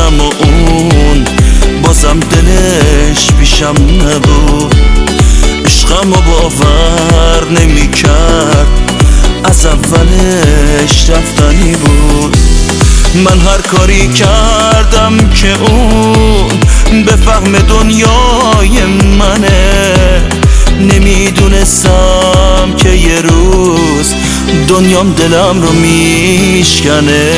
بودم و اون بازم دلش پیشم نبود. عشقم و باور نمی کرد، از اولش رفتنی بود. من هر کاری کردم که اون بفهم دنیای منه، نمیدونستم که یه روز دنیام دلم رو میشکنه.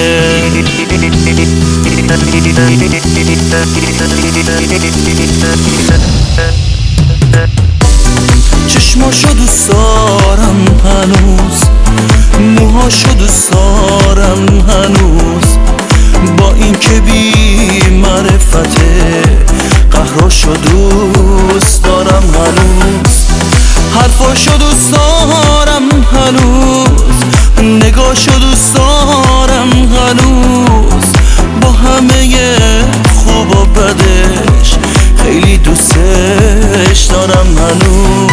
چشماشو دوست دارم هنوز، موهاشو دوست دارم هنوز، با این که بی معرفته قهرشو دوست دارم هنوز. حرفاشو دوست دارم هنوز، نگاشو دوست دارم هنوز، با همه خوب و بدش خیلی دوستش دارم هنوز.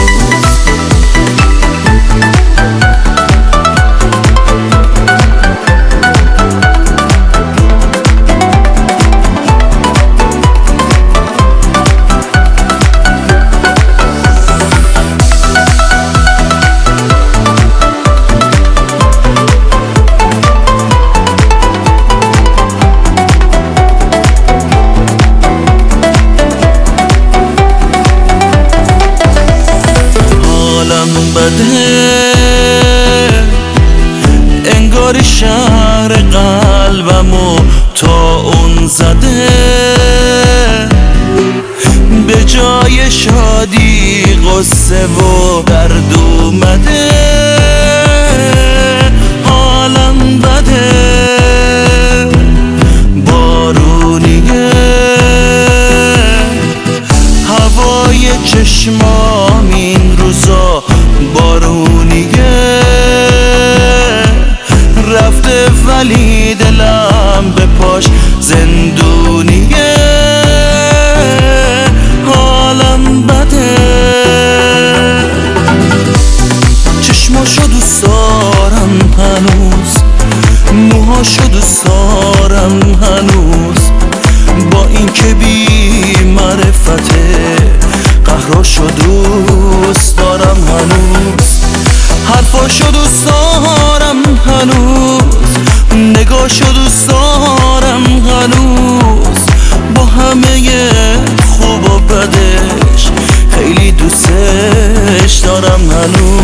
انگار شهر قلبمو تا اون زده، به جای شادی قصه و درد اومده. حالم بده، بارونیه، هوای چشمام این روزا بارونیه. رفته ولی دلم به پاش زندونیه. حالم بده، چشماشو دوست دارم هنوز، موهاشو دوست دارم هنوز، با این که بی معرفته قهرشو دوست دارم هنوز. حرفاشو دوست دارم هنوز، نگاشو دوست دارم هنوز، با همه خوب و بدش خیلی دوستش دارم هنوز.